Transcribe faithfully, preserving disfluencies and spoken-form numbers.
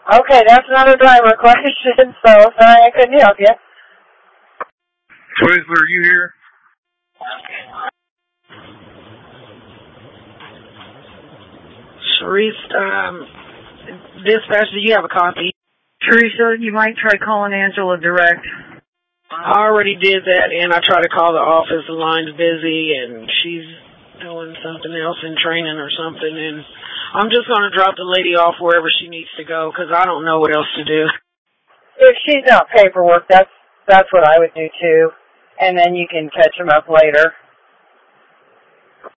Okay, that's not a driver question, so sorry I couldn't help you. Twizzler, are you here? Sharice, um, dispatch, do you have a copy? Teresa, you might try calling Angela direct. I already did that, and I tried to call the office. The line's busy, and she's doing something else in training or something, and I'm just going to drop the lady off wherever she needs to go, because I don't know what else to do. If she's not paperwork, that's that's what I would do too, and then you can catch them up later.